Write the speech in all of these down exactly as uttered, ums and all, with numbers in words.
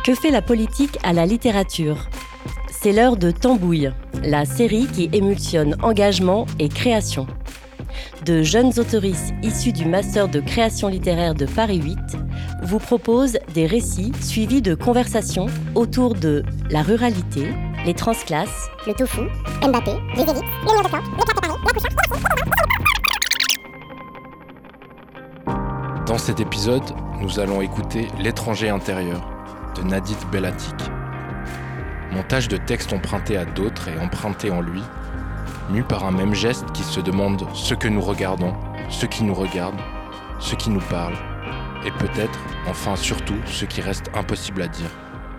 Que fait la politique à la littérature ? C'est l'heure de Tambouille, la série qui émulsionne engagement et création. De jeunes autoristes issus du master de création littéraire de Paris huit vous proposent des récits suivis de conversations autour de la ruralité, les transclasses, le tofu, Mbappé, les élites, l'Union de Caen, le Cap de Paris, la couche. Dans cet épisode, nous allons écouter L'étranger intérieur de Nadit Belatik. Montage de textes empruntés à d'autres et empruntés en lui, mu par un même geste qui se demande ce que nous regardons, ce qui nous regarde, ce qui nous parle, et peut-être, enfin surtout, ce qui reste impossible à dire.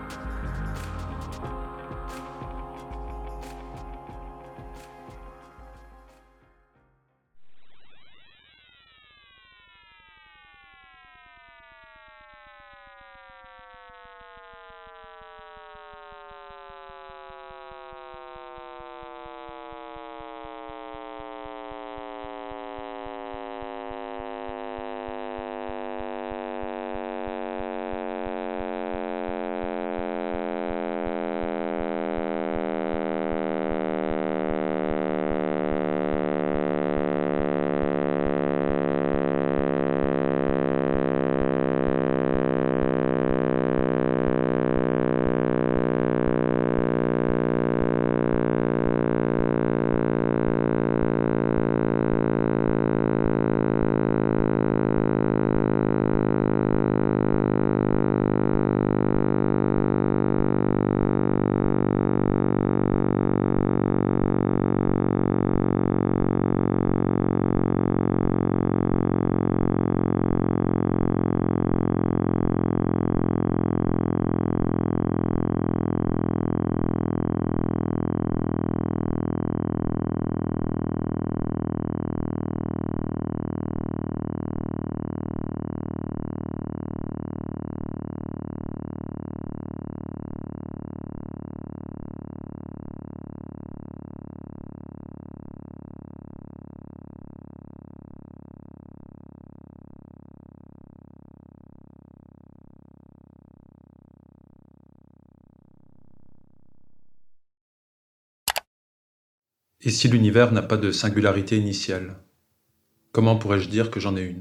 Et si l'univers n'a pas de singularité initiale, comment pourrais-je dire que j'en ai une ?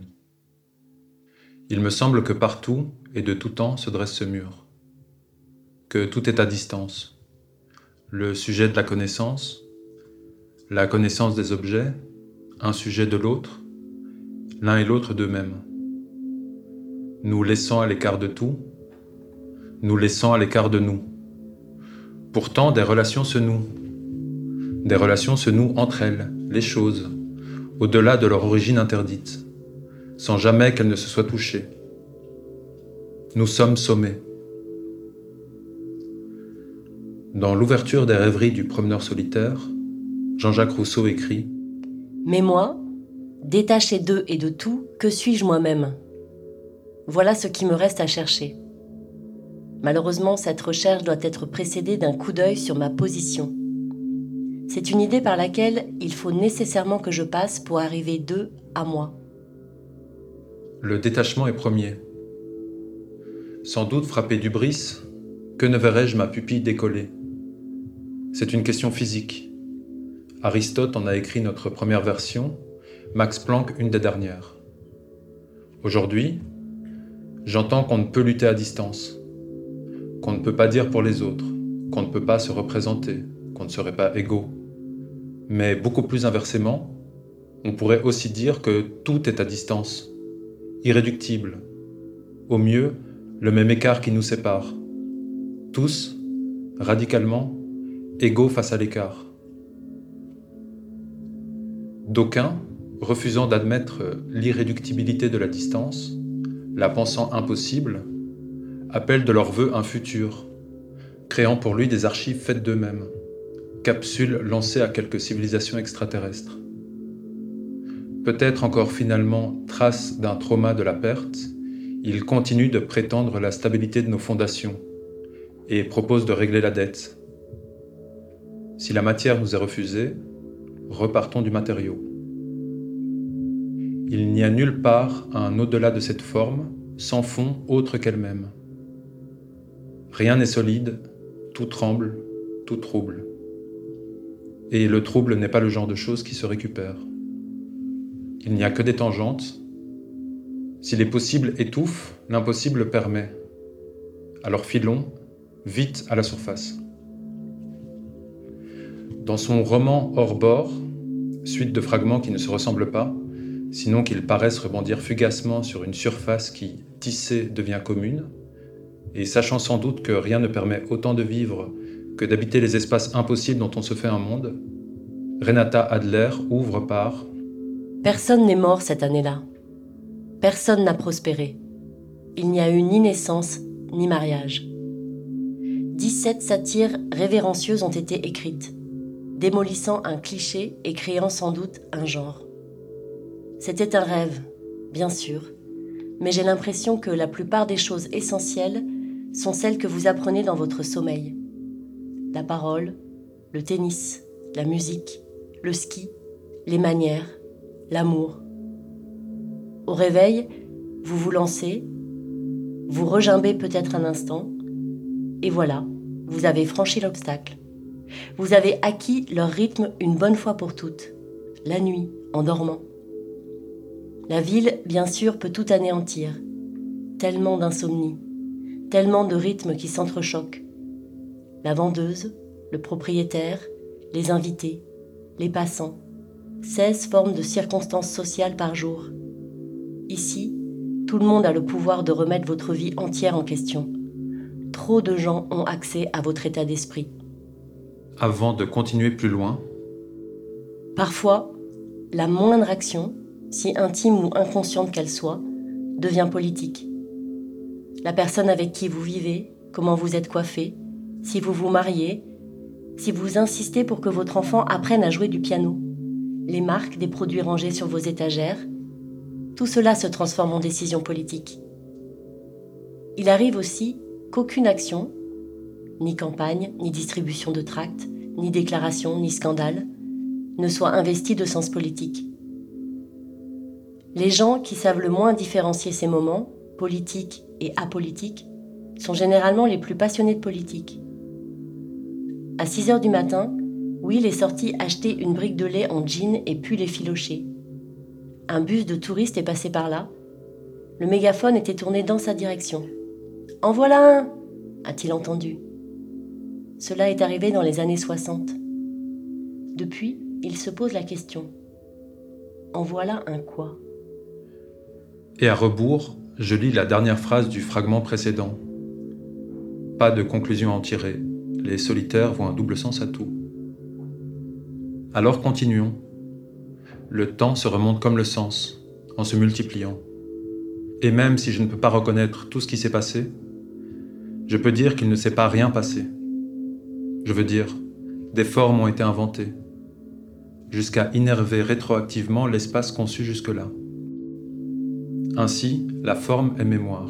Il me semble que partout et de tout temps se dresse ce mur, que tout est à distance, le sujet de la connaissance, la connaissance des objets, un sujet de l'autre, l'un et l'autre d'eux-mêmes, nous laissant à l'écart de tout, nous laissant à l'écart de nous. Pourtant, des relations se nouent. Des relations se nouent entre elles, les choses, au-delà de leur origine interdite, sans jamais qu'elles ne se soient touchées. Nous sommes sommés. Dans l'ouverture des rêveries du promeneur solitaire, Jean-Jacques Rousseau écrit « Mais moi, détaché d'eux et de tout, que suis-je moi-même ? Voilà ce qui me reste à chercher. Malheureusement, cette recherche doit être précédée d'un coup d'œil sur ma position. C'est une idée par laquelle il faut nécessairement que je passe pour arriver d'eux à moi. » Le détachement est premier. Sans doute frappé d'hubris, que ne verrais-je ma pupille décoller ? C'est une question physique. Aristote en a écrit notre première version, Max Planck une des dernières. Aujourd'hui, j'entends qu'on ne peut lutter à distance, qu'on ne peut pas dire pour les autres, qu'on ne peut pas se représenter, qu'on ne serait pas égaux. Mais beaucoup plus inversement, on pourrait aussi dire que tout est à distance, irréductible. Au mieux, le même écart qui nous sépare. Tous, radicalement, égaux face à l'écart. D'aucuns, refusant d'admettre l'irréductibilité de la distance, la pensant impossible, appellent de leur vœu un futur, créant pour lui des archives faites d'eux-mêmes, capsules lancées à quelques civilisations extraterrestres. Peut-être encore finalement trace d'un trauma de la perte, il continue de prétendre la stabilité de nos fondations et propose de régler la dette. Si la matière nous est refusée, repartons du matériau. Il n'y a nulle part un au-delà de cette forme, sans fond autre qu'elle-même. Rien n'est solide, tout tremble, tout trouble. Et le trouble n'est pas le genre de chose qui se récupère. Il n'y a que des tangentes. Si les possibles étouffent, l'impossible le permet. Alors filons, vite à la surface. Dans son roman Hors bord, suite de fragments qui ne se ressemblent pas, sinon qu'ils paraissent rebondir fugacement sur une surface qui, tissée, devient commune, et sachant sans doute que rien ne permet autant de vivre que d'habiter les espaces impossibles dont on se fait un monde, Renata Adler ouvre par « Personne n'est mort cette année-là. Personne n'a prospéré. Il n'y a eu ni naissance, ni mariage. dix-sept satires révérencieuses ont été écrites, démolissant un cliché et créant sans doute un genre. C'était un rêve, bien sûr, mais j'ai l'impression que la plupart des choses essentielles sont celles que vous apprenez dans votre sommeil. La parole, le tennis, la musique, le ski, les manières, l'amour. Au réveil, vous vous lancez, vous regimbez peut-être un instant, et voilà, vous avez franchi l'obstacle. Vous avez acquis leur rythme une bonne fois pour toutes, la nuit, en dormant. La ville, bien sûr, peut tout anéantir. Tellement d'insomnie, tellement de rythmes qui s'entrechoquent. La vendeuse, le propriétaire, les invités, les passants, seize formes de circonstances sociales par jour. Ici, tout le monde a le pouvoir de remettre votre vie entière en question. Trop de gens ont accès à votre état d'esprit. Avant de continuer plus loin, Parfois, la moindre action, si intime ou inconsciente qu'elle soit, devient politique. La personne avec qui vous vivez, comment vous êtes coiffé, si vous vous mariez, si vous insistez pour que votre enfant apprenne à jouer du piano, les marques des produits rangés sur vos étagères, tout cela se transforme en décision politique. Il arrive aussi qu'aucune action, ni campagne, ni distribution de tracts, ni déclaration, ni scandale, ne soit investie de sens politique. Les gens qui savent le moins différencier ces moments, politiques et apolitiques, sont généralement les plus passionnés de politique. À six heures du matin, Will est sorti acheter une brique de lait en jean et pull effiloché. Un bus de touristes est passé par là. Le mégaphone était tourné dans sa direction. « En voilà un !» a-t-il entendu. Cela est arrivé dans les années soixante. Depuis, il se pose la question. En voilà un quoi ? et à rebours, je lis la dernière phrase du fragment précédent. Pas de conclusion à en tirer. Les solitaires voient un double sens à tout. Alors continuons. Le temps se remonte comme le sens, en se multipliant. Et même si je ne peux pas reconnaître tout ce qui s'est passé, je peux dire qu'il ne s'est pas rien passé. Je veux dire, des formes ont été inventées, jusqu'à innerver rétroactivement l'espace conçu jusque-là. Ainsi, la forme est mémoire.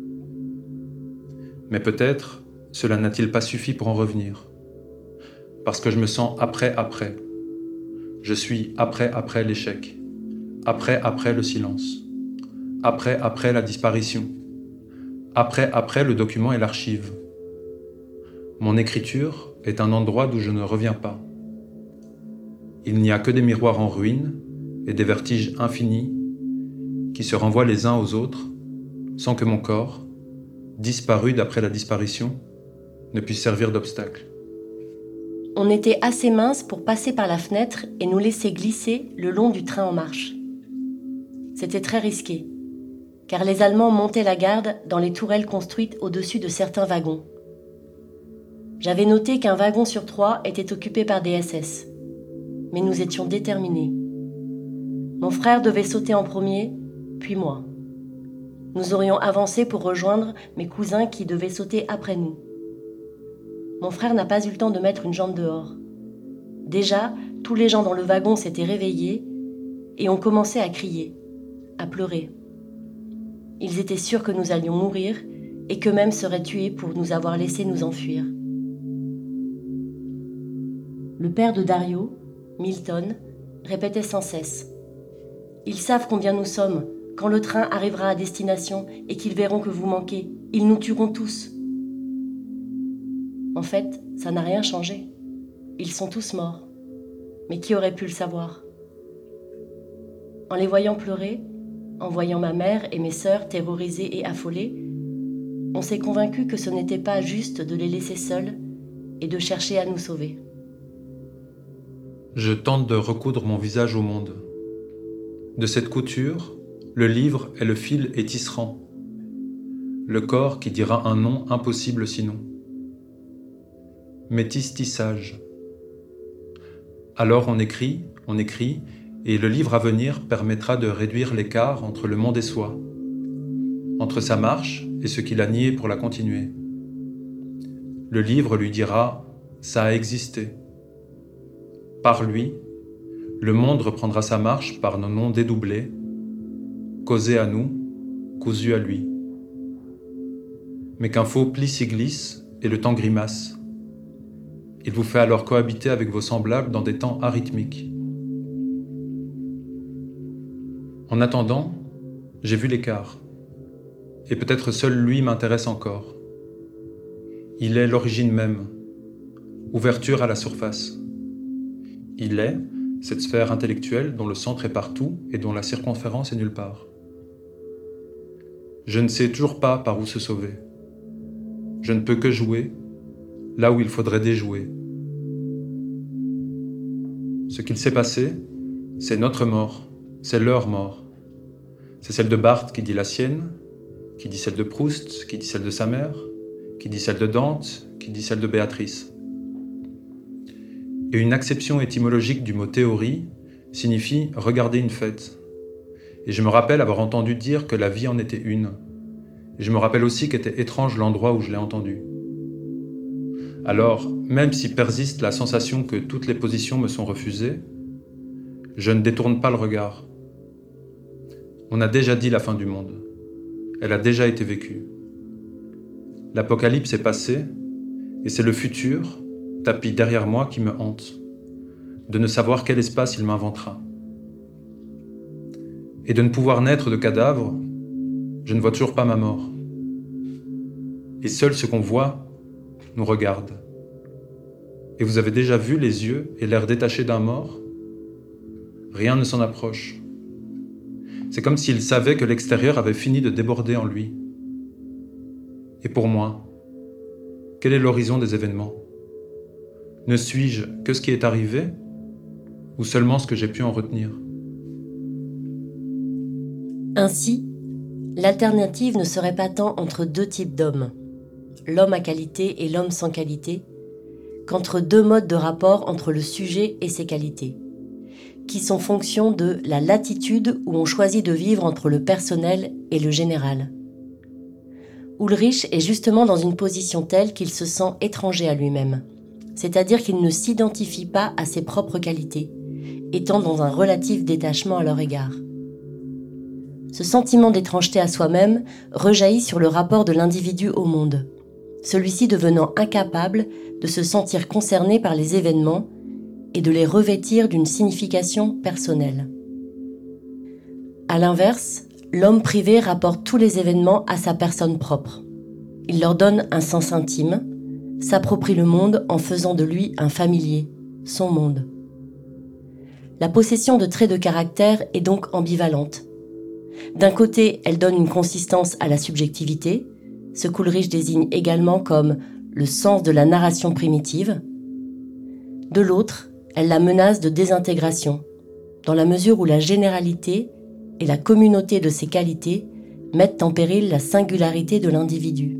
Mais peut-être, cela n'a-t-il pas suffi pour en revenir. Parce que je me sens après-après. Je suis après-après l'échec. Après-après le silence. Après-après la disparition. Après-après le document et l'archive. Mon écriture est un endroit d'où je ne reviens pas. Il n'y a que des miroirs en ruine et des vertiges infinis qui se renvoient les uns aux autres sans que mon corps, disparu d'après la disparition, ne puisse servir d'obstacle. On était assez mince pour passer par la fenêtre et nous laisser glisser le long du train en marche. C'était très risqué, car les Allemands montaient la garde dans les tourelles construites au-dessus de certains wagons. J'avais noté qu'un wagon sur trois était occupé par des S S, mais nous étions déterminés. Mon frère devait sauter en premier, puis moi. Nous aurions avancé pour rejoindre mes cousins qui devaient sauter après nous. Mon frère n'a pas eu le temps de mettre une jambe dehors. Déjà, tous les gens dans le wagon s'étaient réveillés et ont commencé à crier, à pleurer. Ils étaient sûrs que nous allions mourir et qu'eux-mêmes seraient tués pour nous avoir laissé nous enfuir. Le père de Dario, Milton, répétait sans cesse. « Ils savent combien nous sommes. Quand le train arrivera à destination et qu'ils verront que vous manquez, ils nous tueront tous. » En fait, ça n'a rien changé. Ils sont tous morts. Mais qui aurait pu le savoir ? En les voyant pleurer, en voyant ma mère et mes sœurs terrorisées et affolées, on s'est convaincu que ce n'était pas juste de les laisser seuls et de chercher à nous sauver. Je tente de recoudre mon visage au monde. De cette couture, le livre est le fil et tisserand. Le corps qui dira un nom impossible sinon. Métis-tissage. Alors on écrit, on écrit, et le livre à venir permettra de réduire l'écart entre le monde et soi, entre sa marche et ce qu'il a nié pour la continuer. Le livre lui dira « ça a existé ». Par lui, le monde reprendra sa marche par nos noms dédoublés, causés à nous, cousus à lui. Mais qu'un faux pli s'y glisse et le temps grimace. Il vous fait alors cohabiter avec vos semblables dans des temps arythmiques. En attendant, j'ai vu l'écart. Et peut-être seul lui m'intéresse encore. Il est l'origine même, ouverture à la surface. Il est cette sphère intellectuelle dont le centre est partout et dont la circonférence est nulle part. Je ne sais toujours pas par où se sauver. Je ne peux que jouer là où il faudrait déjouer. Ce qu'il s'est passé, c'est notre mort, c'est leur mort. C'est celle de Barthes qui dit la sienne, qui dit celle de Proust, qui dit celle de sa mère, qui dit celle de Dante, qui dit celle de Béatrice. Et une acception étymologique du mot théorie signifie regarder une fête. Et je me rappelle avoir entendu dire que la vie en était une. Et je me rappelle aussi qu'était étrange l'endroit où je l'ai entendu. Alors, même si persiste la sensation que toutes les positions me sont refusées, je ne détourne pas le regard. On a déjà dit la fin du monde. Elle a déjà été vécue. L'apocalypse est passé, et c'est le futur, tapis derrière moi, qui me hante, de ne savoir quel espace il m'inventera. Et de ne pouvoir naître de cadavres, je ne vois toujours pas ma mort. Et seul ce qu'on voit nous regarde. Et vous avez déjà vu les yeux et l'air détaché d'un mort ? Rien ne s'en approche. C'est comme s'il savait que l'extérieur avait fini de déborder en lui. Et pour moi, quel est l'horizon des événements ? Ne suis-je que ce qui est arrivé, ou seulement ce que j'ai pu en retenir ? Ainsi, l'alternative ne serait pas tant entre deux types d'hommes, l'homme à qualité et l'homme sans qualité, qu'entre deux modes de rapport entre le sujet et ses qualités, qui sont fonction de la latitude où on choisit de vivre entre le personnel et le général. Ulrich est justement dans une position telle qu'il se sent étranger à lui-même, c'est-à-dire qu'il ne s'identifie pas à ses propres qualités, étant dans un relatif détachement à leur égard. Ce sentiment d'étrangeté à soi-même rejaillit sur le rapport de l'individu au monde, celui-ci devenant incapable de se sentir concerné par les événements et de les revêtir d'une signification personnelle. À l'inverse, l'homme privé rapporte tous les événements à sa personne propre. Il leur donne un sens intime, s'approprie le monde en faisant de lui un familier, son monde. La possession de traits de caractère est donc ambivalente. D'un côté, elle donne une consistance à la subjectivité, ce qu'Ulrich désigne également comme le sens de la narration primitive. De l'autre, elle la menace de désintégration, dans la mesure où la généralité et la communauté de ses qualités mettent en péril la singularité de l'individu.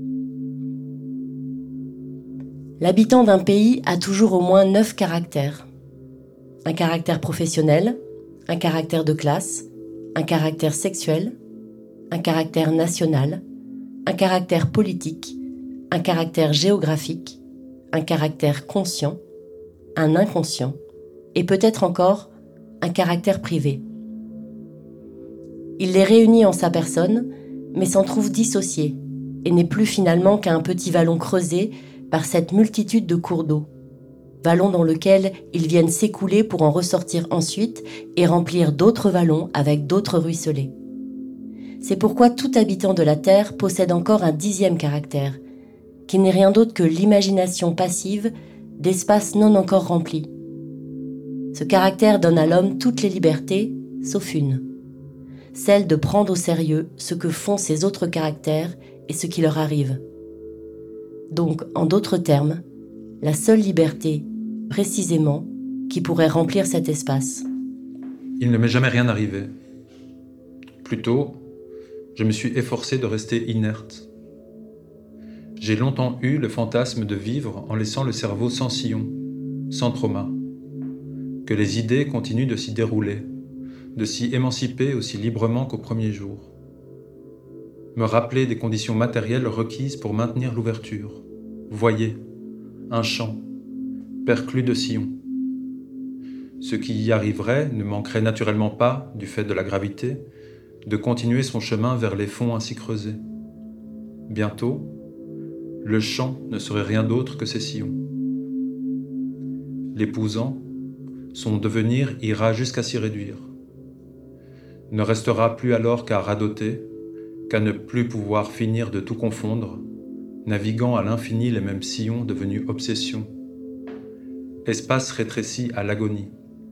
L'habitant d'un pays a toujours au moins neuf caractères. Un caractère professionnel, un caractère de classe, un caractère sexuel, un caractère national, un caractère politique, un caractère géographique, un caractère conscient, un inconscient, et peut-être encore un caractère privé. Il les réunit en sa personne, mais s'en trouve dissocié, et n'est plus finalement qu'un petit vallon creusé par cette multitude de cours d'eau, vallon dans lequel ils viennent s'écouler pour en ressortir ensuite et remplir d'autres vallons avec d'autres ruisselets. C'est pourquoi tout habitant de la Terre possède encore un dixième caractère, qui n'est rien d'autre que l'imagination passive d'espaces non encore remplis. Ce caractère donne à l'homme toutes les libertés, sauf une, celle de prendre au sérieux ce que font ces autres caractères et ce qui leur arrive. Donc, en d'autres termes, la seule liberté, précisément, qui pourrait remplir cet espace. Il ne m'est jamais rien arrivé. Plutôt, je me suis efforcé de rester inerte. J'ai longtemps eu le fantasme de vivre en laissant le cerveau sans sillon, sans trauma. Que les idées continuent de s'y dérouler, de s'y émanciper aussi librement qu'au premier jour. Me rappeler des conditions matérielles requises pour maintenir l'ouverture. Voyez, un champ, perclus de sillons. Ce qui y arriverait ne manquerait naturellement pas, du fait de la gravité, de continuer son chemin vers les fonds ainsi creusés. Bientôt, le champ ne serait rien d'autre que ces sillons. L'épousant, son devenir ira jusqu'à s'y réduire. Ne restera plus alors qu'à radoter, qu'à ne plus pouvoir finir de tout confondre, naviguant à l'infini les mêmes sillons devenus obsession. Espace rétréci à l'agonie.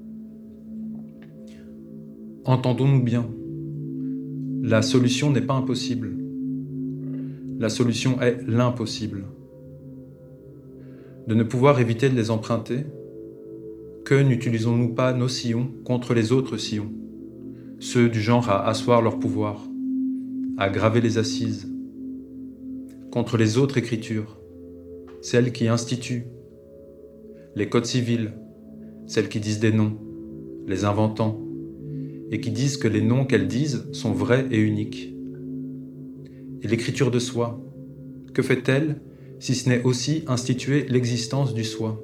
Entendons-nous bien. La solution n'est pas impossible. La solution est l'impossible. De ne pouvoir éviter de les emprunter, que n'utilisons-nous pas nos sillons contre les autres sillons, ceux du genre à asseoir leur pouvoir, à graver les assises, contre les autres écritures, celles qui instituent, les codes civils, celles qui disent des noms, les inventant, et qui disent que les noms qu'elles disent sont vrais et uniques. Et l'écriture de soi, que fait-elle si ce n'est aussi instituer l'existence du soi?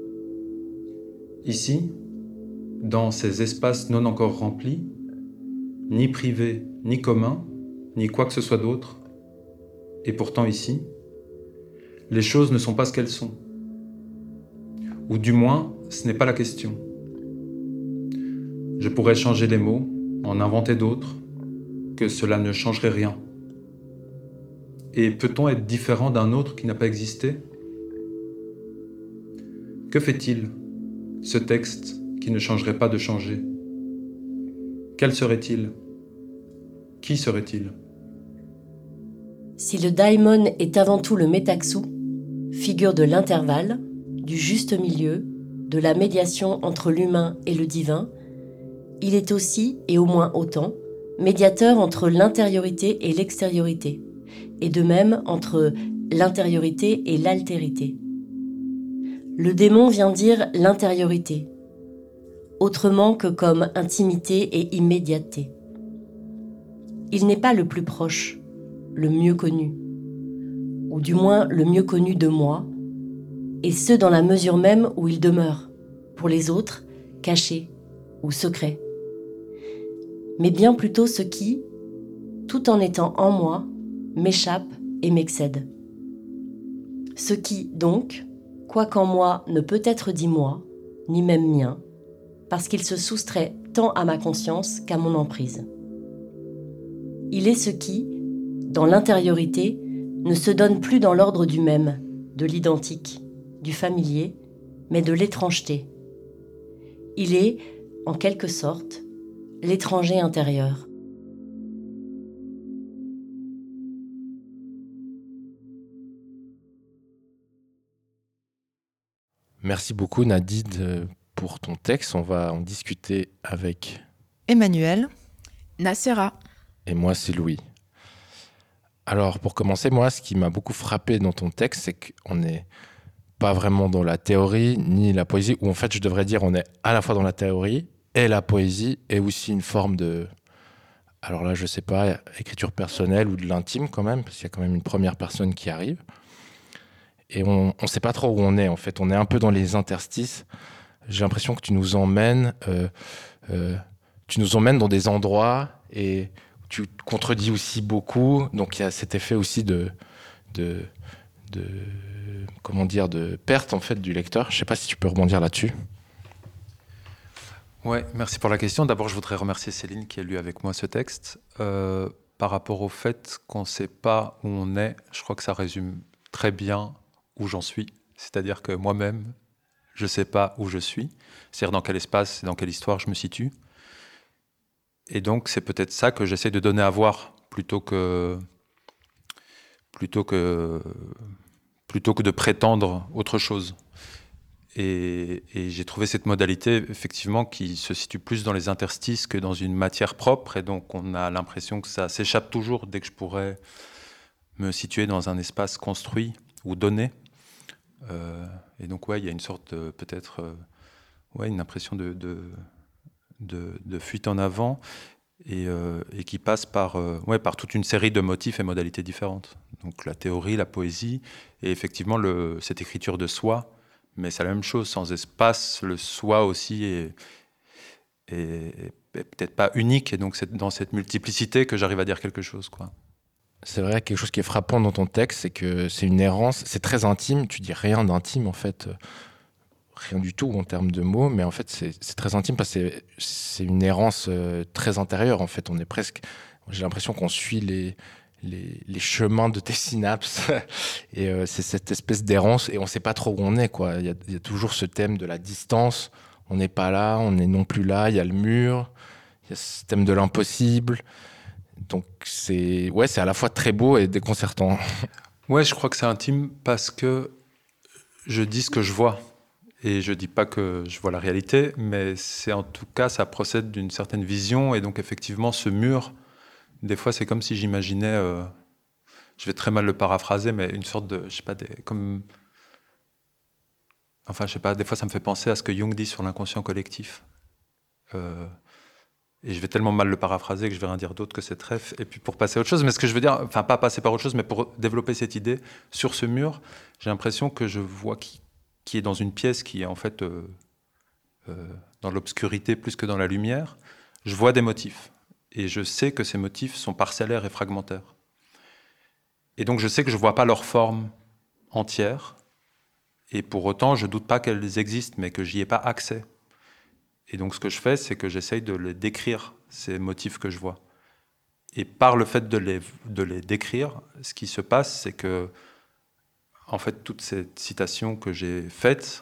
Ici, dans ces espaces non encore remplis, ni privés, ni communs, ni quoi que ce soit d'autre, et pourtant ici, les choses ne sont pas ce qu'elles sont. Ou du moins, ce n'est pas la question. Je pourrais changer les mots, en inventer d'autres, que cela ne changerait rien. Et peut-on être différent d'un autre qui n'a pas existé? Que fait-il, ce texte qui ne changerait pas de changer? Quel serait-il? Qui serait-il? Si le daimon est avant tout le métaxou, figure de l'intervalle, du juste milieu, de la médiation entre l'humain et le divin, il est aussi, et au moins autant, médiateur entre l'intériorité et l'extériorité, et de même entre l'intériorité et l'altérité. Le démon vient dire l'intériorité, autrement que comme intimité et immédiateté. Il n'est pas le plus proche, le mieux connu, ou du moins le mieux connu de moi, et ce dans la mesure même où il demeure, pour les autres, caché ou secret. Mais bien plutôt ce qui, tout en étant en moi, m'échappe et m'excède. Ce qui, donc, quoi qu'en moi ne peut être dit moi, ni même mien, parce qu'il se soustrait tant à ma conscience qu'à mon emprise. Il est ce qui, dans l'intériorité, ne se donne plus dans l'ordre du même, de l'identique, du familier, mais de l'étrangeté. Il est, en quelque sorte, l'étranger intérieur. Merci beaucoup Nadide pour ton texte. On va en discuter avec Emmanuel, Nacera. Et moi, c'est Louis. Alors, pour commencer, moi, ce qui m'a beaucoup frappé dans ton texte, c'est qu'on n'est pas vraiment dans la théorie ni la poésie, ou en fait, je devrais dire, on est à la fois dans la théorie et la poésie, et aussi une forme de, alors là, je sais pas, écriture personnelle ou de l'intime quand même, parce qu'il y a quand même une première personne qui arrive. Et on ne sait pas trop où on est, en fait. On est un peu dans les interstices. J'ai l'impression que tu nous emmènes, euh, euh, tu nous emmènes dans des endroits et tu te contredis aussi beaucoup. Donc il y a cet effet aussi de, de, de, comment dire, de perte en fait du lecteur. Je sais pas si tu peux rebondir là-dessus. Ouais, merci pour la question. D'abord, je voudrais remercier Céline qui a lu avec moi ce texte. Euh, par rapport au fait qu'on ne sait pas où on est, je crois que ça résume très bien où j'en suis. C'est-à-dire que moi-même, je ne sais pas où je suis. C'est-à-dire dans quel espace, dans quelle histoire je me situe. Et donc, c'est peut-être ça que j'essaie de donner à voir plutôt que, plutôt que, plutôt que de prétendre autre chose. Et, et j'ai trouvé cette modalité, effectivement, qui se situe plus dans les interstices que dans une matière propre. Et donc, on a l'impression que ça s'échappe toujours dès que je pourrais me situer dans un espace construit ou donné. Euh, et donc, ouais, il y a une sorte, de, peut-être, euh, ouais, une impression de, de, de, de fuite en avant et, euh, et qui passe par, euh, ouais, par toute une série de motifs et modalités différentes. Donc, la théorie, la poésie et effectivement le, cette écriture de soi. Mais c'est la même chose, sans espace, le soi aussi est, est, est peut-être pas unique. Et donc, c'est dans cette multiplicité que j'arrive à dire quelque chose, quoi. C'est vrai, quelque chose qui est frappant dans ton texte, c'est que c'est une errance, c'est très intime, tu dis rien d'intime en fait, rien du tout en termes de mots, mais en fait c'est, c'est très intime parce que c'est, c'est une errance euh, très intérieure en fait, on est presque, j'ai l'impression qu'on suit les, les, les chemins de tes synapses et euh, c'est cette espèce d'errance et on sait pas trop où on est, quoi. Il y a, il y a toujours ce thème de la distance, on n'est pas là, on n'est non plus là, il y a le mur, il y a ce thème de l'impossible. Donc c'est, ouais, c'est à la fois très beau et déconcertant. Ouais, je crois que c'est intime parce que je dis ce que je vois. Et je dis pas que je vois la réalité, mais c'est en tout cas, ça procède d'une certaine vision. Et donc effectivement, ce mur, des fois, c'est comme si j'imaginais, euh, je vais très mal le paraphraser, mais une sorte de, je sais pas, des, comme... Enfin, je sais pas, des fois, ça me fait penser à ce que Jung dit sur l'inconscient collectif. Euh, Et je vais tellement mal le paraphraser que je vais rien dire d'autre que cette ref. Et puis pour passer à autre chose, mais ce que je veux dire, enfin pas passer par autre chose, mais pour développer cette idée, sur ce mur, j'ai l'impression que je vois qui, qui est dans une pièce qui est en fait euh, euh, dans l'obscurité plus que dans la lumière. Je vois des motifs. Et je sais que ces motifs sont parcellaires et fragmentaires. Et donc je sais que je ne vois pas leur forme entière. Et pour autant, je ne doute pas qu'elles existent, mais que j'y ai pas accès. Et donc, ce que je fais, c'est que j'essaye de les décrire, ces motifs que je vois. Et par le fait de les, de les décrire, ce qui se passe, c'est que, en fait, toute cette citation que j'ai faite,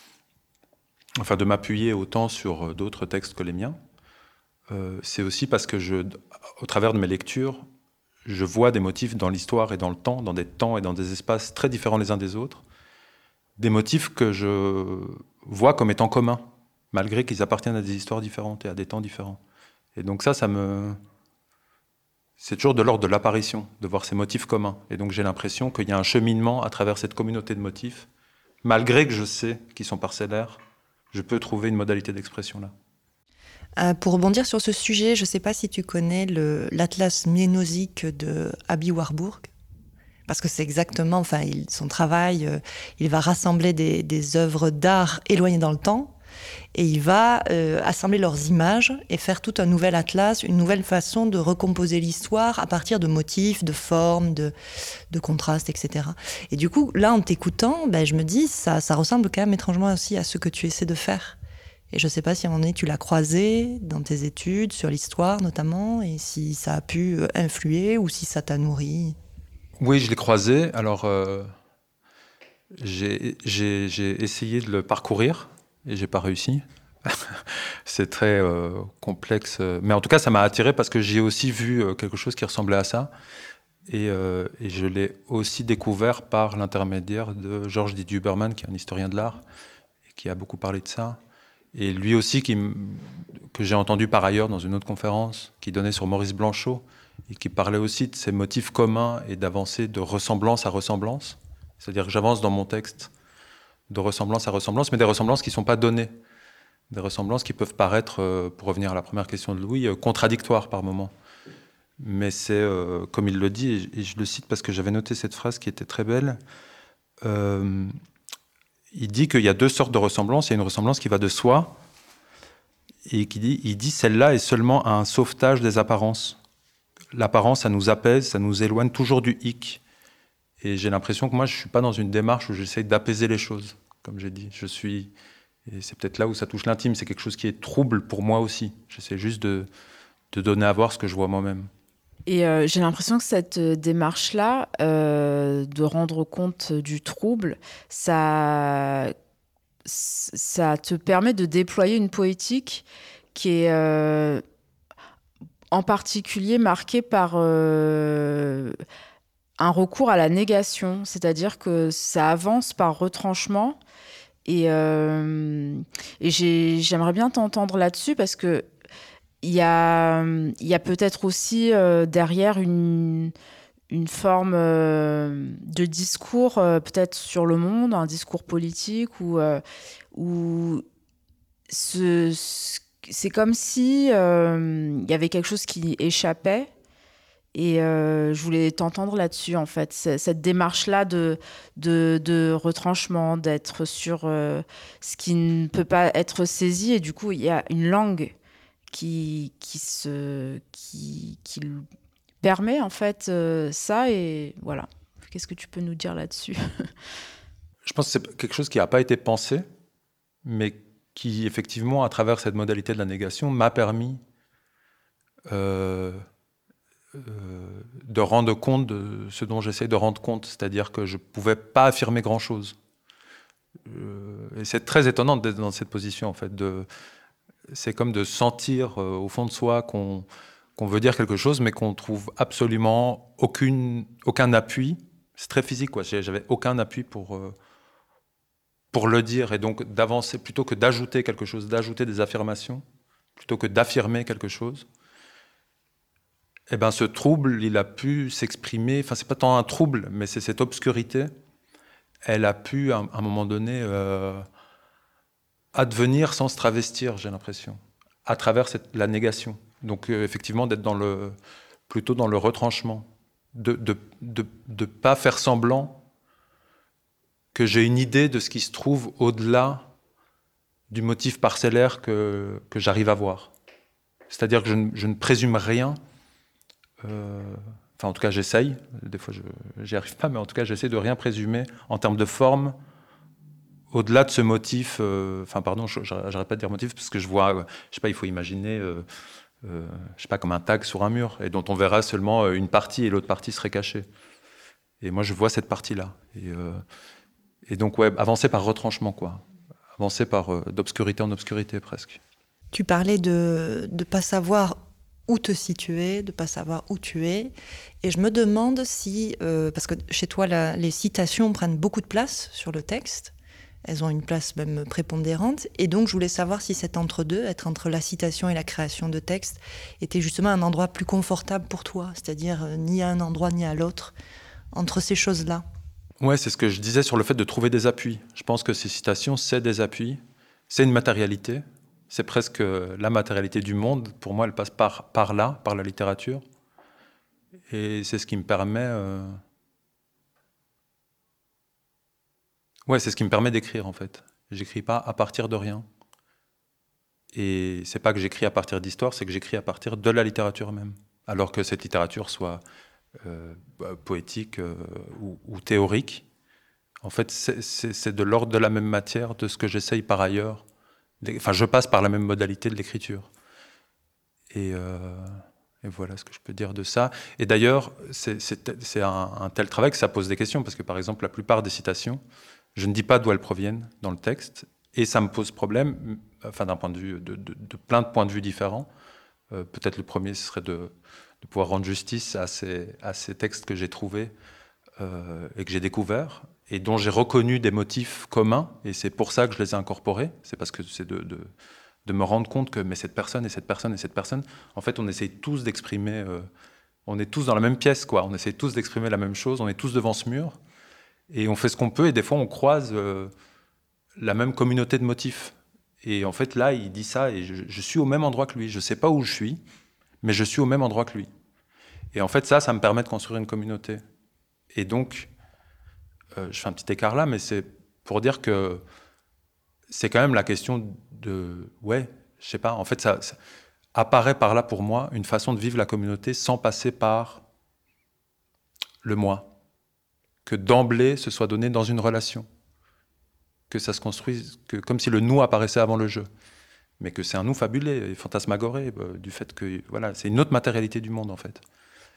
enfin, de m'appuyer autant sur d'autres textes que les miens, euh, c'est aussi parce que, je, au travers de mes lectures, je vois des motifs dans l'histoire et dans le temps, dans des temps et dans des espaces très différents les uns des autres, des motifs que je vois comme étant communs, malgré qu'ils appartiennent à des histoires différentes et à des temps différents. Et donc ça, ça me... c'est toujours de l'ordre de l'apparition, de voir ces motifs communs. Et donc j'ai l'impression qu'il y a un cheminement à travers cette communauté de motifs. Malgré que je sais qu'ils sont parcellaires, je peux trouver une modalité d'expression là. Euh, pour rebondir sur ce sujet, je ne sais pas si tu connais le, l'atlas mnémosique de Aby Warburg. Parce que c'est exactement, enfin, il, son travail, euh, il va rassembler des, des œuvres d'art éloignées dans le temps, et il va euh, assembler leurs images et faire tout un nouvel atlas, une nouvelle façon de recomposer l'histoire à partir de motifs, de formes, de, de contrastes, et cetera. Et du coup, là, en t'écoutant, ben, je me dis, ça, ça ressemble quand même étrangement aussi à ce que tu essaies de faire. Et je ne sais pas si à un moment donné, tu l'as croisé dans tes études, sur l'histoire notamment, et si ça a pu influer ou si ça t'a nourri. Oui, je l'ai croisé. Alors, euh, j'ai, j'ai, j'ai essayé de le parcourir et j'ai pas réussi. C'est très euh, complexe. Mais en tout cas, ça m'a attiré parce que j'ai aussi vu euh, quelque chose qui ressemblait à ça. Et, euh, et je l'ai aussi découvert par l'intermédiaire de Georges Didier Huberman, qui est un historien de l'art et qui a beaucoup parlé de ça. Et lui aussi, qui, que j'ai entendu par ailleurs dans une autre conférence, qui donnait sur Maurice Blanchot, et qui parlait aussi de ces motifs communs et d'avancer de ressemblance à ressemblance. C'est-à-dire que j'avance dans mon texte de ressemblance à ressemblance, mais des ressemblances qui ne sont pas données. Des ressemblances qui peuvent paraître, pour revenir à la première question de Louis, contradictoires par moments. Mais c'est, euh, comme il le dit, et je le cite parce que j'avais noté cette phrase qui était très belle, euh, il dit qu'il y a deux sortes de ressemblances. Il y a une ressemblance qui va de soi, et qui dit, il dit celle-là est seulement un sauvetage des apparences. L'apparence, ça nous apaise, ça nous éloigne toujours du hic. Et j'ai l'impression que moi, je ne suis pas dans une démarche où j'essaie d'apaiser les choses, comme j'ai dit. Je suis, et c'est peut-être là où ça touche l'intime, c'est quelque chose qui est trouble pour moi aussi. J'essaie juste de, de donner à voir ce que je vois moi-même. Et euh, j'ai l'impression que cette démarche-là, euh, de rendre compte du trouble, ça, ça te permet de déployer une poétique qui est euh, en particulier marquée par euh, un recours à la négation, c'est-à-dire que ça avance par retranchement. Et, euh, et j'ai, j'aimerais bien t'entendre là-dessus parce que il y a, il y a peut-être aussi euh, derrière une, une forme euh, de discours euh, peut-être sur le monde, un discours politique où, euh, où ce, ce, c'est comme si euh, il y avait quelque chose qui échappait. Et euh, je voulais t'entendre là-dessus, en fait, C- cette démarche-là de, de, de retranchement, d'être sur euh, ce qui ne peut pas être saisi. Et du coup, il y a une langue qui, qui, se, qui, qui permet, en fait, euh, ça. Et voilà. Qu'est-ce que tu peux nous dire là-dessus ? Je pense que c'est quelque chose qui n'a pas été pensé, mais qui, effectivement, à travers cette modalité de la négation, m'a permis... Euh, Euh, de rendre compte de ce dont j'essaie de rendre compte, c'est-à-dire que je ne pouvais pas affirmer grand-chose. Euh, et c'est très étonnant d'être dans cette position, en fait. De, c'est comme de sentir euh, au fond de soi qu'on, qu'on veut dire quelque chose, mais qu'on ne trouve absolument aucune, aucun appui. C'est très physique, quoi. J'avais aucun appui pour, euh, pour le dire, et donc d'avancer, plutôt que d'ajouter quelque chose, d'ajouter des affirmations, plutôt que d'affirmer quelque chose. Eh ben, ce trouble, il a pu s'exprimer, enfin, c'est pas tant un trouble, mais c'est cette obscurité, elle a pu, à un moment donné, euh, advenir sans se travestir, j'ai l'impression, à travers cette, la négation. Donc, euh, effectivement, d'être dans le, plutôt dans le retranchement, de de, de, de pas faire semblant que j'ai une idée de ce qui se trouve au-delà du motif parcellaire que, que j'arrive à voir. C'est-à-dire que je ne, je ne présume rien. Euh, enfin, en tout cas, j'essaye. Des fois, je n'y arrive pas, mais en tout cas, j'essaie de rien présumer en termes de forme au-delà de ce motif. Euh, enfin, pardon, je n'arrête pas de dire motif parce que je vois, euh, je sais pas, il faut imaginer, euh, euh, je sais pas, comme un tag sur un mur et dont on verra seulement une partie et l'autre partie serait cachée. Et moi, je vois cette partie-là. Et, euh, et donc, ouais, avancer par retranchement, quoi. Avancer par euh, d'obscurité en obscurité, presque. Tu parlais de ne pas savoir où te situer, de ne pas savoir où tu es. Et je me demande si, euh, parce que chez toi, la, les citations prennent beaucoup de place sur le texte, elles ont une place même prépondérante, et donc je voulais savoir si cet entre-deux, être entre la citation et la création de texte, était justement un endroit plus confortable pour toi, c'est-à-dire euh, ni à un endroit ni à l'autre, entre ces choses-là. Ouais, c'est ce que je disais sur le fait de trouver des appuis. Je pense que ces citations, c'est des appuis, c'est une matérialité. C'est presque la matérialité du monde. Pour moi, elle passe par, par là, par la littérature. Et c'est ce qui me permet... Euh... Ouais, c'est ce qui me permet d'écrire, en fait. J'écris pas à partir de rien. Et c'est pas que j'écris à partir d'histoire, c'est que j'écris à partir de la littérature même. Alors que cette littérature soit euh, poétique euh, ou, ou théorique, en fait, c'est, c'est, c'est de l'ordre de la même matière, de ce que j'essaye par ailleurs. Enfin, je passe par la même modalité de l'écriture. Et, euh, et voilà ce que je peux dire de ça. Et d'ailleurs, c'est, c'est, c'est un, un tel travail que ça pose des questions, parce que par exemple, la plupart des citations, je ne dis pas d'où elles proviennent dans le texte, et ça me pose problème, enfin d'un point de vue, de, de, de plein de points de vue différents. Euh, peut-être le premier, ce serait de, de pouvoir rendre justice à ces, à ces textes que j'ai trouvés euh, et que j'ai découverts, et dont j'ai reconnu des motifs communs, et c'est pour ça que je les ai incorporés. C'est parce que c'est de, de, de me rendre compte que mais cette personne et cette personne et cette personne, en fait, on essaye tous d'exprimer, euh, on est tous dans la même pièce, quoi. On essaye tous d'exprimer la même chose, on est tous devant ce mur, et on fait ce qu'on peut, et des fois, on croise euh, la même communauté de motifs. Et en fait, là, il dit ça, et je, je suis au même endroit que lui. Je ne sais pas où je suis, mais je suis au même endroit que lui. Et en fait, ça, ça me permet de construire une communauté. Et donc... Euh, je fais un petit écart là, mais c'est pour dire que c'est quand même la question de... Ouais, je sais pas, en fait, ça, ça apparaît par là pour moi une façon de vivre la communauté sans passer par le moi. Que d'emblée, ce soit donné dans une relation. Que ça se construise, que, comme si le nous apparaissait avant le je. Mais que c'est un nous fabulé et fantasmagoré, euh, du fait que... Voilà, c'est une autre matérialité du monde, en fait.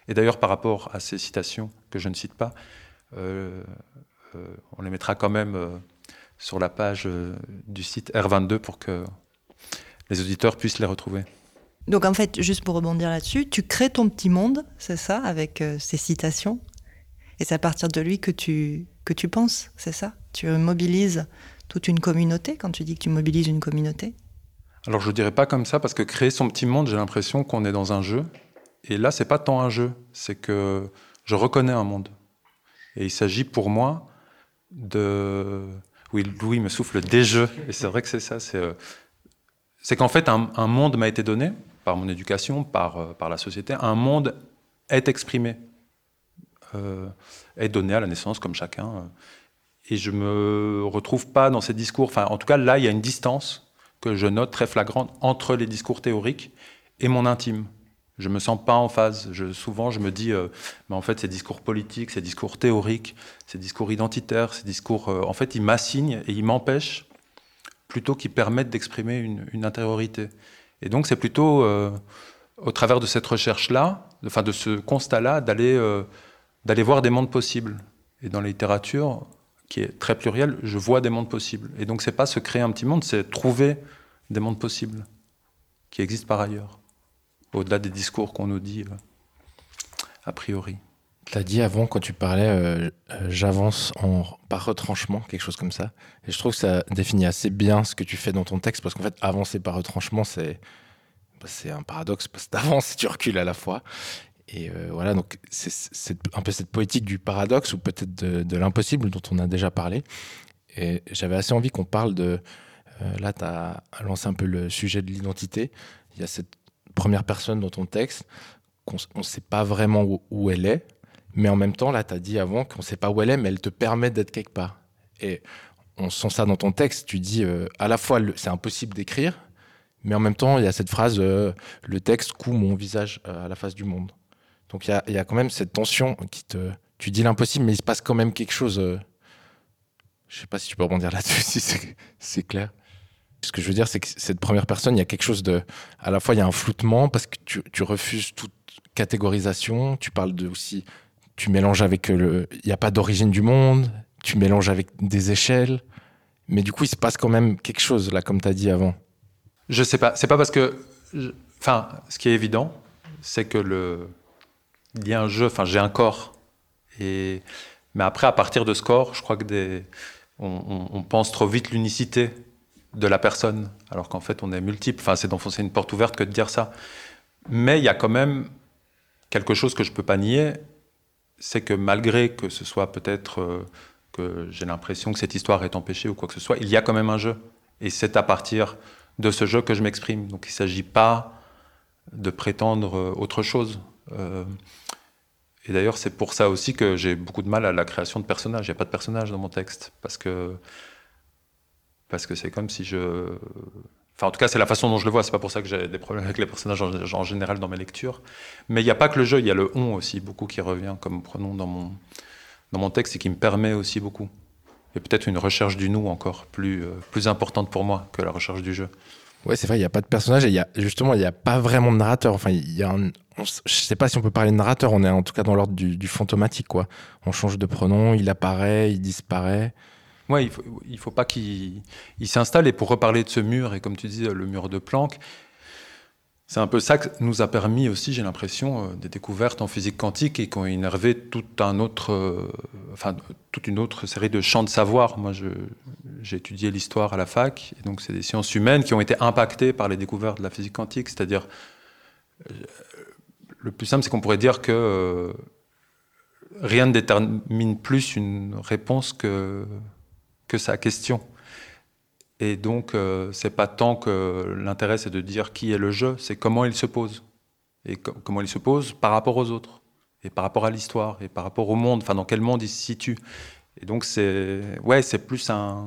Et d'ailleurs, par rapport à ces citations que je ne cite pas, euh, euh, on les mettra quand même euh, sur la page euh, du site R vingt-deux pour que les auditeurs puissent les retrouver. Donc en fait, juste pour rebondir là-dessus, tu crées ton petit monde, c'est ça, avec euh, ces citations, et c'est à partir de lui que tu, que tu penses, c'est ça? Tu mobilises toute une communauté quand tu dis que tu mobilises une communauté? Alors je ne dirais pas comme ça, parce que créer son petit monde, j'ai l'impression qu'on est dans un jeu. Et là, ce n'est pas tant un jeu, c'est que je reconnais un monde. Et il s'agit pour moi de... Oui, Louis me souffle des jeux, et c'est vrai que c'est ça. C'est, euh... c'est qu'en fait, un, un monde m'a été donné par mon éducation, par, euh, par la société. Un monde est exprimé, euh, est donné à la naissance comme chacun. Euh, et je ne me retrouve pas dans ces discours. Enfin, en tout cas, là, il y a une distance que je note très flagrante entre les discours théoriques et mon intime. Je ne me sens pas en phase. Je, souvent, je me dis, euh, mais en fait, ces discours politiques, ces discours théoriques, ces discours identitaires, ces discours, euh, en fait, ils m'assignent et ils m'empêchent plutôt qu'ils permettent d'exprimer une, une intériorité. Et donc, c'est plutôt, euh, au travers de cette recherche-là, enfin, de ce constat-là, d'aller, euh, d'aller voir des mondes possibles. Et dans la littérature, qui est très plurielle, je vois des mondes possibles. Et donc, ce n'est pas se créer un petit monde, c'est trouver des mondes possibles qui existent par ailleurs, au-delà des discours qu'on nous dit euh, a priori. Tu as dit avant, quand tu parlais, euh, euh, j'avance en, par retranchement, quelque chose comme ça. Et je trouve que ça définit assez bien ce que tu fais dans ton texte, parce qu'en fait, avancer par retranchement, c'est, bah, c'est un paradoxe, parce que tu avances et tu recules à la fois. Et euh, voilà, donc c'est, c'est un peu cette poétique du paradoxe, ou peut-être de, de l'impossible dont on a déjà parlé. Et j'avais assez envie qu'on parle de... Euh, là, tu as lancé un peu le sujet de l'identité. Il y a cette première personne dans ton texte, qu'on ne sait pas vraiment où, où elle est, mais en même temps, là, tu as dit avant qu'on ne sait pas où elle est, mais elle te permet d'être quelque part. Et on sent ça dans ton texte. Tu dis, euh, à la fois, le, c'est impossible d'écrire, mais en même temps, il y a cette phrase, euh, le texte coud mon visage euh, à la face du monde. Donc, il y a, y a quand même cette tension qui te... Tu dis l'impossible, mais il se passe quand même quelque chose... Euh, je ne sais pas si tu peux rebondir là-dessus, si c'est, c'est clair. Ce que je veux dire, c'est que cette première personne, il y a quelque chose de... À la fois, il y a un floutement, parce que tu, tu refuses toute catégorisation. Tu parles de aussi... Tu mélanges avec le... Il n'y a pas d'origine du monde. Tu mélanges avec des échelles. Mais du coup, il se passe quand même quelque chose, là, comme tu as dit avant. Je ne sais pas. C'est pas parce que... Je... Enfin, ce qui est évident, c'est que le... Il y a un jeu, enfin, j'ai un corps. Et... Mais après, à partir de ce corps, je crois que des... on, on, on pense trop vite l'unicité de la personne, alors qu'en fait, on est multiple. Enfin, c'est d'enfoncer une porte ouverte que de dire ça. Mais il y a quand même quelque chose que je ne peux pas nier, c'est que malgré que ce soit peut-être euh, que j'ai l'impression que cette histoire est empêchée ou quoi que ce soit, il y a quand même un jeu. Et c'est à partir de ce jeu que je m'exprime. Donc il ne s'agit pas de prétendre autre chose. Euh, et d'ailleurs, c'est pour ça aussi que j'ai beaucoup de mal à la création de personnages. Il n'y a pas de personnages dans mon texte, parce que, parce que c'est comme si je... Enfin, en tout cas, c'est la façon dont je le vois. C'est pas pour ça que j'ai des problèmes avec les personnages en, en général dans mes lectures. Mais il n'y a pas que le jeu, il y a le « on » aussi, beaucoup qui revient comme pronom dans mon, dans mon texte et qui me permet aussi beaucoup. Et peut-être une recherche du « nous » encore plus, euh, plus importante pour moi que la recherche du jeu. Ouais, c'est vrai, il n'y a pas de personnage et y a, justement, il n'y a pas vraiment de narrateur. Enfin, il y a un, on, je ne sais pas si on peut parler de narrateur, on est en tout cas dans l'ordre du, du fantomatique, quoi. On change de pronom, il apparaît, il disparaît. Ouais, il faut, il faut pas qu'il il s'installe. Et pour reparler de ce mur, et comme tu dis, le mur de Planck, c'est un peu ça que nous a permis aussi, j'ai l'impression, euh, des découvertes en physique quantique et qui ont énervé tout un autre, euh, enfin, toute une autre série de champs de savoir. Moi, je, j'ai étudié l'histoire à la fac, et donc c'est des sciences humaines qui ont été impactées par les découvertes de la physique quantique. C'est-à-dire, euh, le plus simple, c'est qu'on pourrait dire que euh, rien ne détermine plus une réponse que que sa question. Et donc, euh, c'est pas tant que l'intérêt, c'est de dire qui est le jeu, c'est comment il se pose. Et co- comment il se pose par rapport aux autres, et par rapport à l'histoire, et par rapport au monde, enfin, dans quel monde il se situe. Et donc, c'est, ouais, c'est plus un...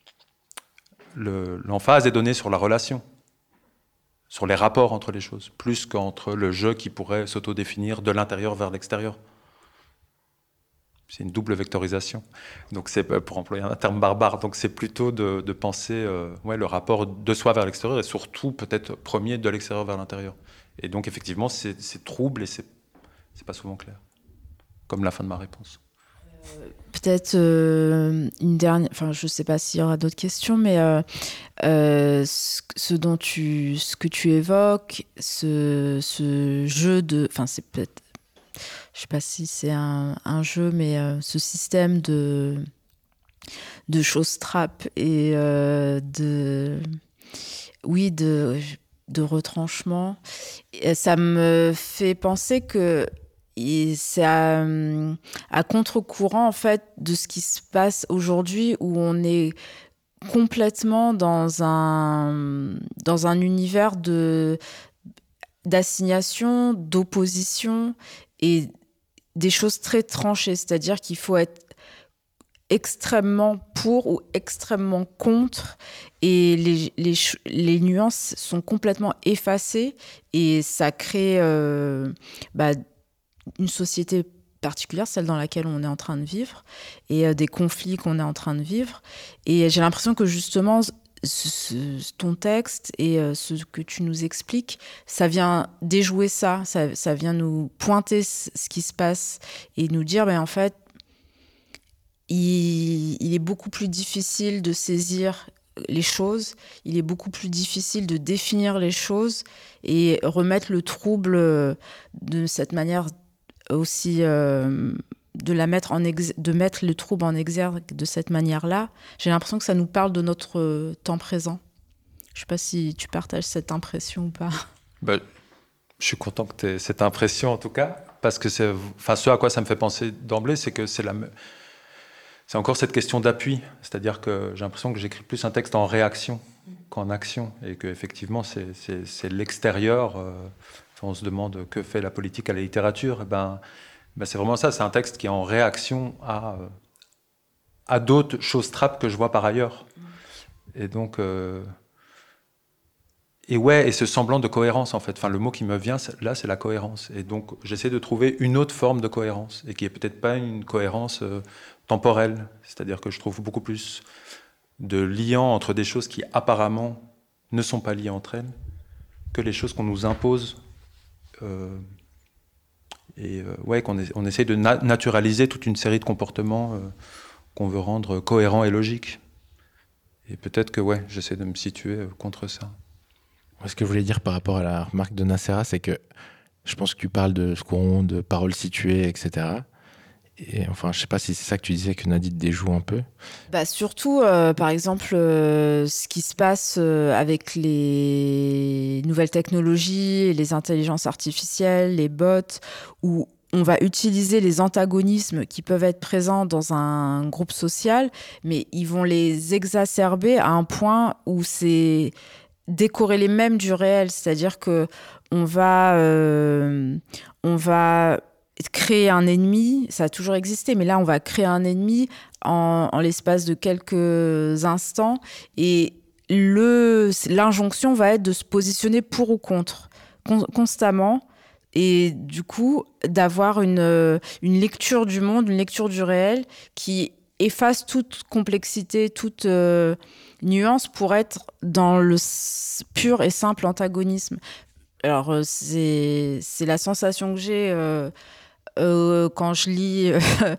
Le, l'emphase est donnée sur la relation, sur les rapports entre les choses, plus qu'entre le jeu qui pourrait s'autodéfinir de l'intérieur vers l'extérieur. C'est une double vectorisation. Donc c'est, pour employer un terme barbare, donc c'est plutôt de, de penser euh, ouais, le rapport de soi vers l'extérieur et surtout peut-être premier de l'extérieur vers l'intérieur. Et donc effectivement c'est, c'est trouble et c'est, C'est pas souvent clair. Comme la fin de ma réponse. Euh, peut-être euh, une dernière... Enfin, je sais pas s'il y aura d'autres questions, mais euh, euh, ce, ce dont tu... Ce que tu évoques, ce, ce jeu de... Enfin, c'est peut-être... Je sais pas si c'est un, un jeu, mais euh, ce système de... de choses trappes et euh, de... Oui, de... de retranchement. Et ça me fait penser que et c'est à, à contre-courant en fait de ce qui se passe aujourd'hui où on est complètement dans un dans un univers de d'assignation, d'opposition et des choses très tranchées, c'est-à-dire qu'il faut être extrêmement pour ou extrêmement contre et les, les, les nuances sont complètement effacées et ça crée euh, bah, une société particulière, celle dans laquelle on est en train de vivre et euh, des conflits qu'on est en train de vivre et j'ai l'impression que justement ce, ce, ton texte et euh, ce que tu nous expliques, ça vient déjouer ça, ça, ça vient nous pointer ce, ce qui se passe et nous dire ben, en fait Il, il est beaucoup plus difficile de saisir les choses, il est beaucoup plus difficile de définir les choses et remettre le trouble de cette manière aussi, euh, de, la mettre en ex- de mettre le trouble en exergue de cette manière-là. J'ai l'impression que ça nous parle de notre temps présent. Je ne sais pas si tu partages cette impression ou pas. Ben, je suis content que tu aies cette impression en tout cas, parce que c'est, enfin, ce à quoi ça me fait penser d'emblée, c'est que c'est la même... C'est encore cette question d'appui, c'est-à-dire que j'ai l'impression que j'écris plus un texte en réaction qu'en action, et qu'effectivement c'est, c'est, c'est l'extérieur. Euh, on se demande que fait la politique à la littérature, et ben, ben c'est vraiment ça, c'est un texte qui est en réaction à, à d'autres choses trappes que je vois par ailleurs. Et donc, euh, et ouais, et ce semblant de cohérence en fait, enfin, le mot qui me vient là c'est la cohérence, et donc j'essaie de trouver une autre forme de cohérence, et qui est peut-être pas une cohérence... Euh, temporelle, c'est-à-dire que je trouve beaucoup plus de liens entre des choses qui apparemment ne sont pas liées entre elles que les choses qu'on nous impose euh, et euh, ouais, qu'on est, on essaie de na- naturaliser toute une série de comportements euh, qu'on veut rendre cohérents et logiques. Et peut-être que ouais, j'essaie de me situer euh, contre ça. Ce que je voulais dire par rapport à la remarque de Nacera, c'est que je pense que tu parles de secondes, de paroles situées, et cetera. Et enfin, je sais pas si c'est ça que tu disais que Nadine déjoue un peu. Bah surtout, euh, par exemple, euh, ce qui se passe euh, avec les nouvelles technologies, les intelligences artificielles, les bots, où on va utiliser les antagonismes qui peuvent être présents dans un groupe social, mais ils vont les exacerber à un point où c'est décorrélé même du réel. C'est-à-dire que on va, euh, on va créer un ennemi, ça a toujours existé, mais là, on va créer un ennemi en, en l'espace de quelques instants et le, l'injonction va être de se positionner pour ou contre, con, constamment, et du coup, d'avoir une, une lecture du monde, une lecture du réel qui efface toute complexité, toute euh, nuance pour être dans le pur et simple antagonisme. Alors, c'est, c'est la sensation que j'ai... Euh, Euh, quand je lis euh,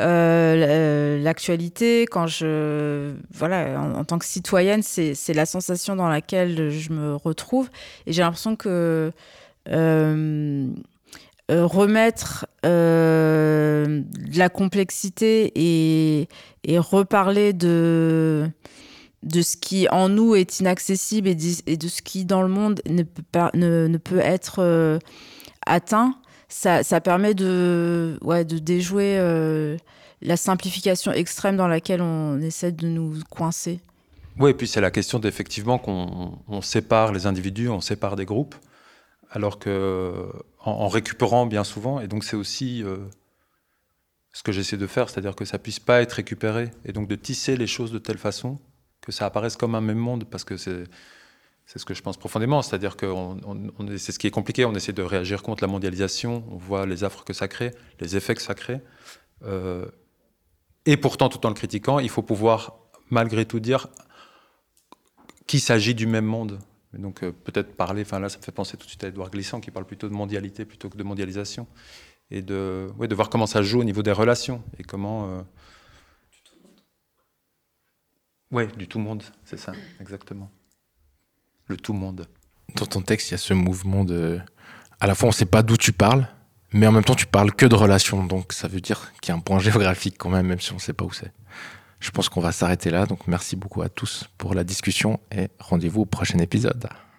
euh, l'actualité, quand je voilà, en, en tant que citoyenne, c'est, c'est la sensation dans laquelle je me retrouve. Et j'ai l'impression que euh, euh, remettre euh, de la complexité et, et reparler de de ce qui en nous est inaccessible et de, et de ce qui dans le monde ne peut pas, ne, ne peut être euh, atteint. Ça, ça permet de, ouais, de déjouer euh, la simplification extrême dans laquelle on essaie de nous coincer. Oui, et puis c'est la question d'effectivement qu'on on sépare les individus, on sépare des groupes, alors que en, en récupérant bien souvent, et donc c'est aussi euh, ce que j'essaie de faire, c'est-à-dire que ça puisse pas être récupéré, et donc de tisser les choses de telle façon que ça apparaisse comme un même monde, parce que c'est C'est ce que je pense profondément, c'est-à-dire que on, on, on, c'est ce qui est compliqué, on essaie de réagir contre la mondialisation, on voit les affres que ça crée, les effets que ça crée, euh, et pourtant, tout en le critiquant, il faut pouvoir malgré tout dire qu'il s'agit du même monde. Et donc euh, peut-être parler, enfin là ça me fait penser tout de suite à Édouard Glissant qui parle plutôt de mondialité plutôt que de mondialisation. et de, ouais, de voir comment ça joue au niveau des relations et comment... Euh... Oui, du tout-monde, c'est ça, exactement. Le tout-monde. Dans ton texte, il y a ce mouvement de... À la fois, on ne sait pas d'où tu parles, mais en même temps, tu parles que de relations. Donc, ça veut dire qu'il y a un point géographique quand même, même si on ne sait pas où c'est. Je pense qu'on va s'arrêter là. Donc, merci beaucoup à tous pour la discussion et rendez-vous au prochain épisode.